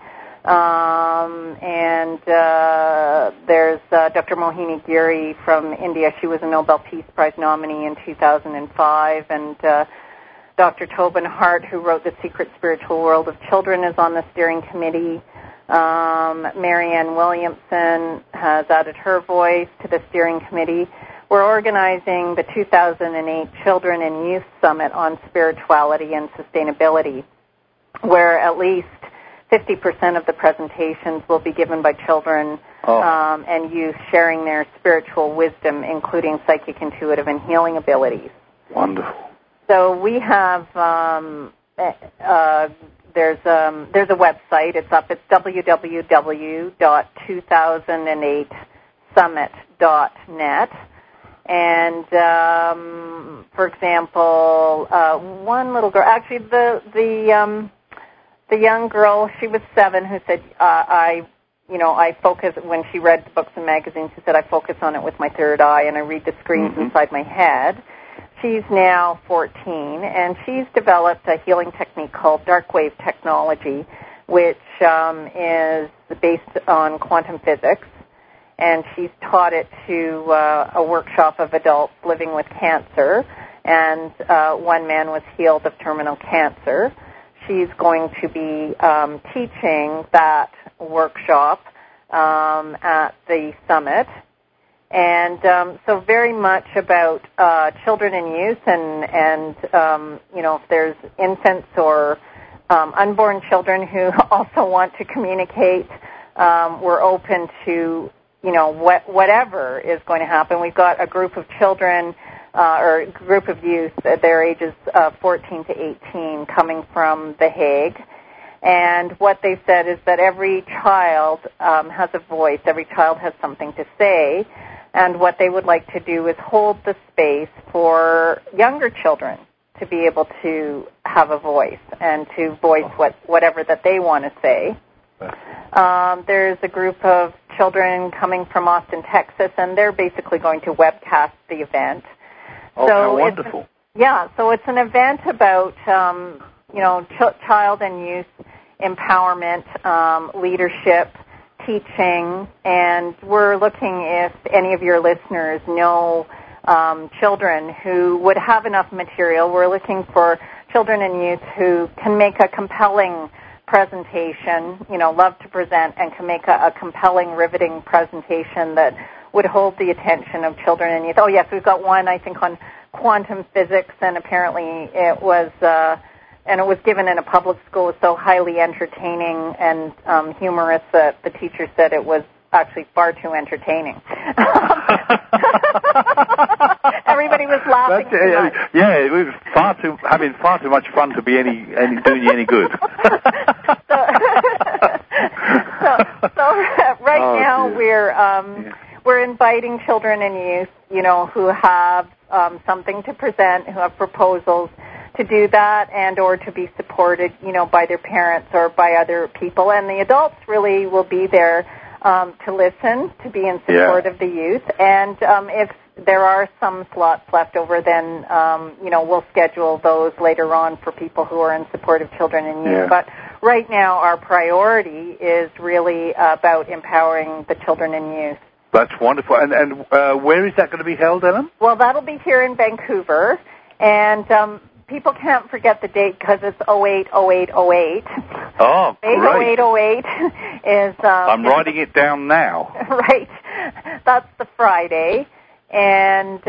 B: Um, and uh, there's uh, Doctor Mohini Giri from India. She was a Nobel Peace Prize nominee in two thousand five, and uh, Doctor Tobin Hart, who wrote The Secret Spiritual World of Children, is on the steering committee. Um, Marianne Williamson has added her voice to the steering committee. We're organizing the two thousand eight Children and Youth Summit on Spirituality and Sustainability, where at least fifty percent of the presentations will be given by children oh. um, and youth sharing their spiritual wisdom, including psychic, intuitive, and healing abilities.
A: Wonderful.
B: So we have, um, uh, there's, um, there's a website. It's up. It's w w w dot two thousand eight summit dot net. And, um, for example, uh, one little girl, actually the, the, um, The young girl, she was seven, who said, uh, I, you know, I focus, when she read the books and magazines, she said, I focus on it with my third eye, and I read the screens mm-hmm. inside my head. She's now fourteen, and she's developed a healing technique called dark wave technology, which um, is based on quantum physics, and she's taught it to uh, a workshop of adults living with cancer, and uh, one man was healed of terminal cancer. She's going to be um, teaching that workshop um, at the summit. And um, so very much about uh, children and youth and, and um, you know, if there's infants or um, unborn children who also want to communicate, um, we're open to, you know, what, whatever is going to happen. We've got a group of children Uh, or a group of youth at their ages uh, fourteen to eighteen coming from The Hague. And what they said is that every child um, has a voice, every child has something to say, and what they would like to do is hold the space for younger children to be able to have a voice and to voice what, whatever that they want to say. Um, there's a group of children coming from Austin, Texas, and they're basically going to webcast the event.
A: Oh,
B: so
A: how wonderful.
B: It's, yeah, so it's an event about, um, you know, ch- child and youth empowerment, um, leadership, teaching, and we're looking if any of your listeners know um, children who would have enough material. We're looking for children and youth who can make a compelling presentation, you know, love to present and can make a, a compelling, riveting presentation that would hold the attention of children and youth. Oh, yes, we've got one, I think, on quantum physics, and apparently it was... Uh, And it was given in a public school. It was so highly entertaining and um, humorous that the teacher said it was actually far too entertaining. Everybody was laughing
A: That's,
B: too
A: uh,
B: much.
A: Yeah, it was far too having far too much fun to be any, any doing you any good.
B: so, so, so right
A: oh,
B: now
A: dear.
B: we're um,
A: yeah.
B: we're inviting children and youth, you know, who have um, something to present, who have proposals, to do that and or to be supported, you know, by their parents or by other people. And the adults really will be there um, to listen, to be in support
A: yeah.
B: of the youth. And um, if there are some slots left over, then, um, you know, we'll schedule those later on for people who are in support of children and youth.
A: Yeah.
B: But right now our priority is really about empowering the children and youth.
A: That's wonderful. And, and uh, where is that going to be held, Ellen?
B: Well, that'll be here in Vancouver. And... Um, people can't forget the date because it's oh eight oh eight oh eight.
A: Oh, great.
B: oh eight oh eight is... Um,
A: I'm writing it down now.
B: Right. That's the Friday. And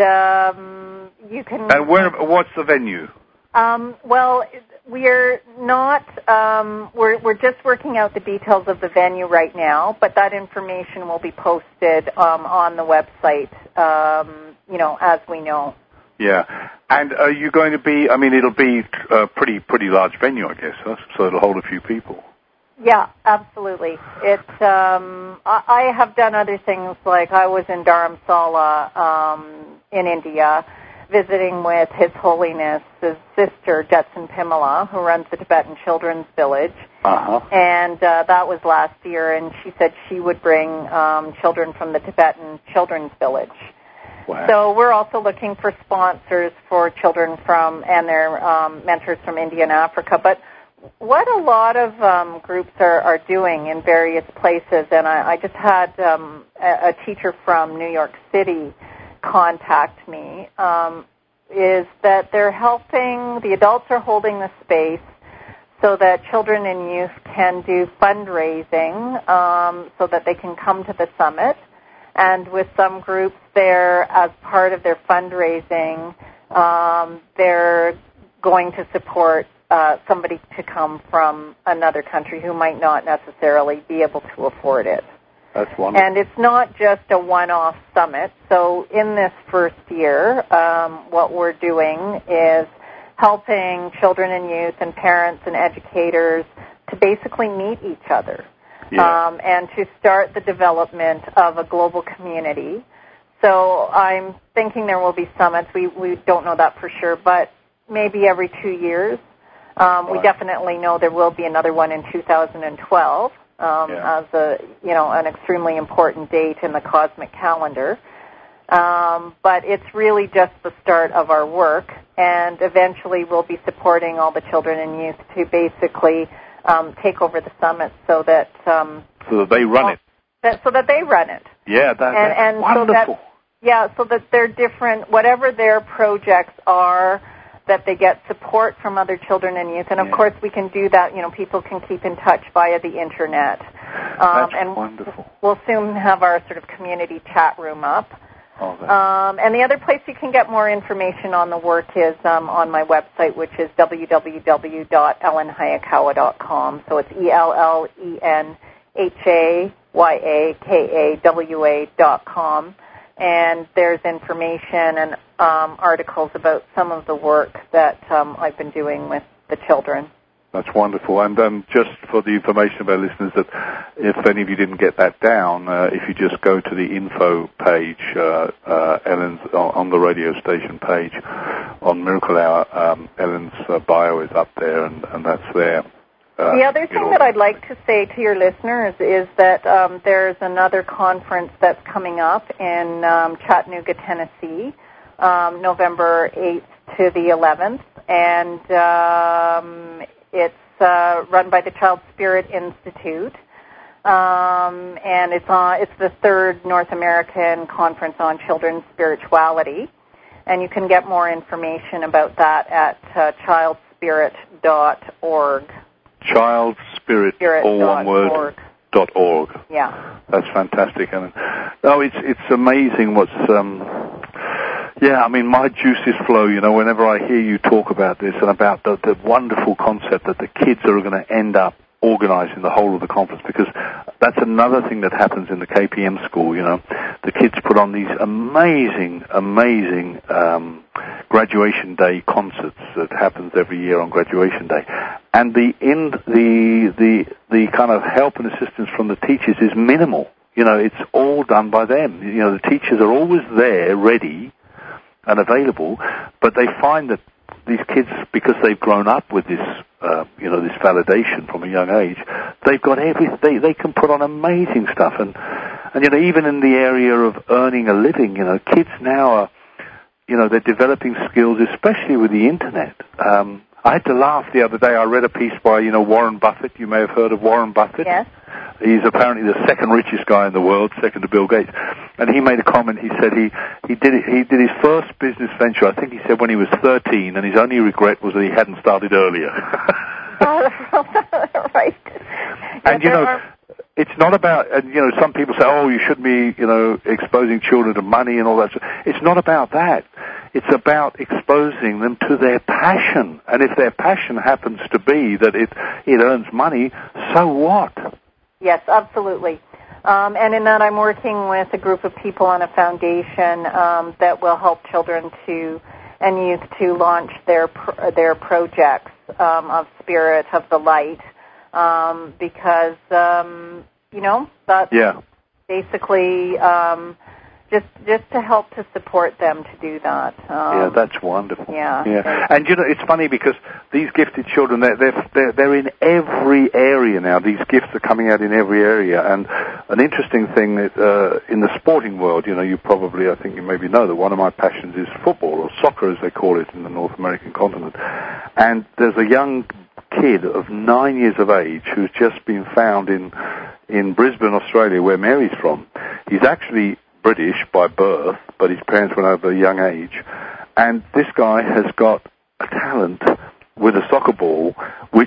B: um, you can...
A: And where? What's the venue?
B: Um, well, we're not... Um, we're, we're just working out the details of the venue right now, but that information will be posted um, on the website, um, you know, as we know.
A: Yeah. And are you going to be, I mean, it'll be a pretty, pretty large venue, I guess, huh? So it'll hold a few people.
B: Yeah, absolutely. It, um, I, I have done other things, like I was in Dharamsala um, in India, visiting with His Holiness, his sister, Jetson Pimala, who runs the Tibetan Children's Village.
A: Uh-huh.
B: And uh, that was last year, and she said she would bring um, children from the Tibetan Children's Village.
A: Wow.
B: So we're also looking for sponsors for children from and their um, mentors from India and Africa. But what a lot of um, groups are, are doing in various places, and I, I just had um, a, a teacher from New York City contact me, um, is that they're helping, the adults are holding the space so that children and youth can do fundraising um, so that they can come to the summit. And with some groups there, as part of their fundraising, um, they're going to support uh, somebody to come from another country who might not necessarily be able to afford it.
A: That's wonderful.
B: And it's not just a one-off summit. So in this first year, um, what we're doing is helping children and youth and parents and educators to basically meet each other.
A: Yeah.
B: Um, and to start the development of a global community. So I'm thinking there will be summits. We we don't know that for sure, but maybe every two years. Um,
A: right.
B: We definitely know there will be another one in two thousand twelve um,
A: yeah.
B: as a you know an extremely important date in the cosmic calendar. Um, but it's really just the start of our work, and eventually we'll be supporting all the children and youth to basically Um, take over the summit so that um,
A: so that they run
B: well,
A: it.
B: That, so that they run it.
A: Yeah, that,
B: and,
A: that's
B: and
A: wonderful.
B: So that, yeah, so that they're different, whatever their projects are, that they get support from other children and youth. And of
A: yeah.
B: course, we can do that. You know, people can keep in touch via the internet.
A: that's
B: Um, and
A: wonderful.
B: We'll soon have our sort of community chat room up.
A: Oh,
B: um, and the other place you can get more information on the work is um, on my website, which is w w w dot ellen hayakawa dot com. So it's E L L E N H A Y A K A W A dot com. And there's information and um, articles about some of the work that um, I've been doing with the children.
A: That's wonderful. And um, just for the information of our listeners, that if any of you didn't get that down, uh, if you just go to the info page, uh, uh, Ellen's on the radio station page on Miracle Hour, um, Ellen's uh, bio is up there, and, and that's there. Uh,
B: the other thing
A: you know,
B: that I'd like to say to your listeners is that um, there's another conference that's coming up in um, Chattanooga, Tennessee, um, November eighth to the eleventh, and um, it's uh, run by the Child Spirit Institute, um, and it's on, it's the third North American Conference on Children's Spirituality, and you can get more information about that at uh, child spirit dot org.
A: Child Spirit, Spirit all one word, org. dot org.
B: Yeah.
A: That's fantastic. And no, it's it's amazing what's um yeah, I mean my juices flow, you know, whenever I hear you talk about this and about the, the wonderful concept that the kids are going to end up organizing the whole of the conference, because that's another thing that happens in the K P M school, you know. The kids put on these amazing, amazing um, graduation day concerts that happens every year on graduation day. And the in the the the kind of help and assistance from the teachers is minimal. You know, it's all done by them. You know, the teachers are always there, ready and available, but they find that these kids, because they've grown up with this, uh, you know, this validation from a young age, they've got every, they, they can put on amazing stuff. And, and, you know, even in the area of earning a living, you know, kids now are, you know, they're developing skills, especially with the internet. Um, I had to laugh the other day. I read a piece by, you know, Warren Buffett. You may have heard of Warren Buffett.
B: Yes.
A: He's apparently the second richest guy in the world, second to Bill Gates. And he made a comment. He said he, he did it, he did his first business venture, I think he said when he was thirteen, and his only regret was that he hadn't started earlier.
B: Right.
A: And, you know, it's not about, and, you know, some people say, oh, you shouldn't be, you know, exposing children to money and all that stuff. It's not about that. It's about exposing them to their passion. And if their passion happens to be that it, it earns money, so what?
B: Yes, absolutely. Um, and in that, I'm working with a group of people on a foundation um, that will help children to and youth to launch their pr- their projects um, of spirit, of the light, um, because um, you know that's
A: yeah.
B: basically um, just just to help to support them to do that. Um,
A: yeah, that's wonderful.
B: Yeah,
A: yeah. And you know, it's funny because these gifted children, they're, they're they're they're in every area now. These gifts are coming out in every area. And an interesting thing that uh, in the sporting world, you know, you probably, I think you maybe know that one of my passions is football, or soccer as they call it in the North American continent. And there's a young kid of nine years of age who's just been found in in Brisbane, Australia, where Mary's from. He's actually British by birth, but his parents went over at a young age. And this guy has got a talent with a soccer ball, which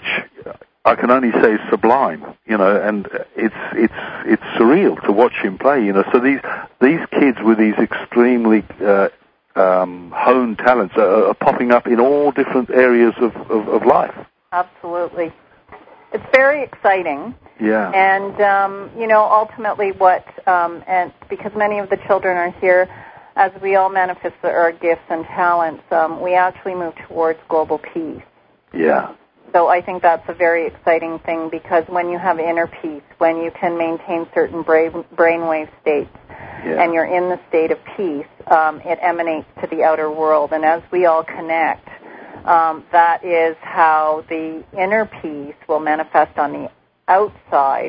A: I can only say is sublime, you know, and it's it's it's surreal to watch him play, you know. So these these kids with these extremely uh, um, honed talents are, are popping up in all different areas of, of, of life.
B: Absolutely. It's very exciting.
A: Yeah.
B: And, um, you know, ultimately what, um, and because many of the children are here, as we all manifest our gifts and talents, um, we actually move towards global peace.
A: Yeah.
B: So I think that's a very exciting thing, because when you have inner peace, when you can maintain certain brain brainwave states, yeah. and you're in the state of peace, um, it emanates to the outer world. And as we all connect, um, that is how the inner peace will manifest on the outside,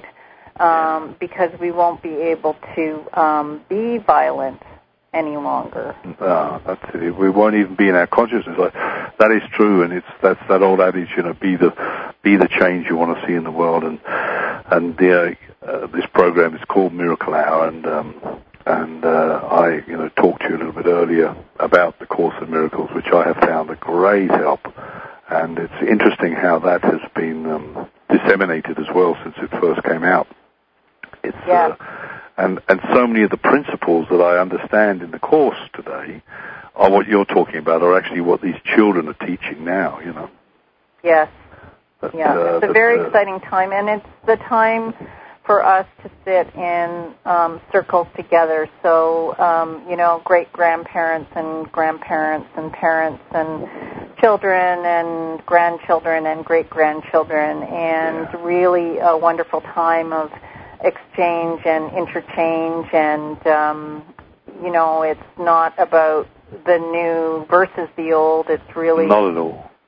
B: um, because we won't be able to um, be violent any longer.
A: Uh, that's it. We won't even be in our consciousness. Like, that is true, and it's that's that old adage, you know, be the be the change you want to see in the world. And and the, uh, this program is called Miracle Hour, and um, and uh, I, you know, talked to you a little bit earlier about the Course in Miracles, which I have found a great help. And it's interesting how that has been um, disseminated as well since it first came out. It's,
B: yeah.
A: uh, and, and so many of the principles that I understand in the Course today are what you're talking about, are actually what these children are teaching now, you know.
B: Yes.
A: But,
B: yeah,
A: uh,
B: it's a
A: but,
B: very
A: uh,
B: exciting time, and it's the time for us to sit in um, circles together. So, um, you know, great-grandparents and grandparents and parents and children and grandchildren and great-grandchildren, and
A: yeah.
B: really a wonderful time of exchange and interchange. And, um, you know, it's not about the new versus the old. It's really
A: not at all.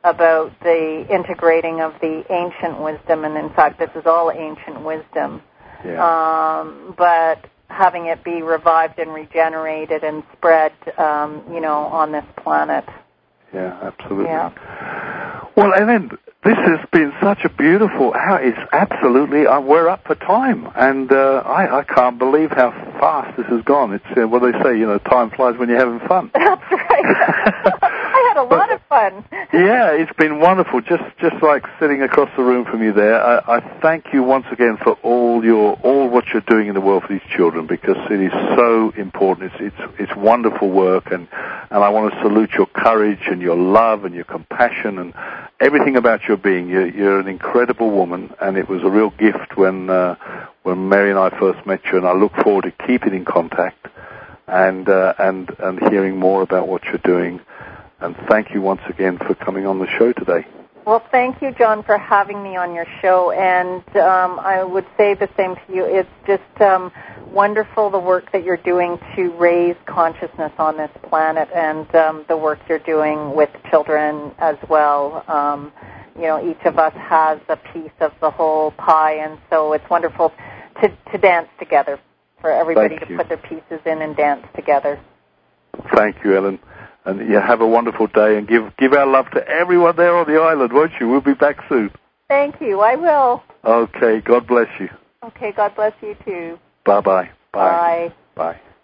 B: about the integrating of the ancient wisdom, and in fact, this is all ancient wisdom.
A: Yeah.
B: Um, but having it be revived and regenerated and spread, um, you know, on this planet.
A: Yeah, absolutely.
B: Yeah.
A: Well, and then this has been such a beautiful. How it's absolutely. Uh, we're up for time, and uh, I, I can't believe how fast this has gone. It's uh, what they say, you know, time flies when you're having fun.
B: That's right. I had a lot of fun.
A: Yeah, it's been wonderful. Just just like sitting across the room from you there. I, I thank you once again for all your all what you're doing in the world for these children, because it is so important. It's it's it's wonderful work, and and I want to salute your courage and your love and your compassion and everything about your being. You're, you're an incredible woman, and it was a real gift when uh, when Mary and I first met you. And I look forward to keeping in contact and uh, and and hearing more about what you're doing. And thank you once again for coming on the show today.
B: Well, thank you, John, for having me on your show. And um, I would say the same to you. It's just um, wonderful, the work that you're doing to raise consciousness on this planet, and um, the work you're doing with children as well. Um, you know, each of us has a piece of the whole pie, and so it's wonderful to, to dance together, for everybody
A: Thank
B: to
A: you.
B: put their pieces in and dance together.
A: Thank you, Ellen. And yeah, have a wonderful day, and give give our love to everyone there on the island, won't you? We'll be back soon.
B: Thank you. I will.
A: Okay. God bless you.
B: Okay. God bless you too.
A: Bye-bye.
B: Bye.
A: Bye.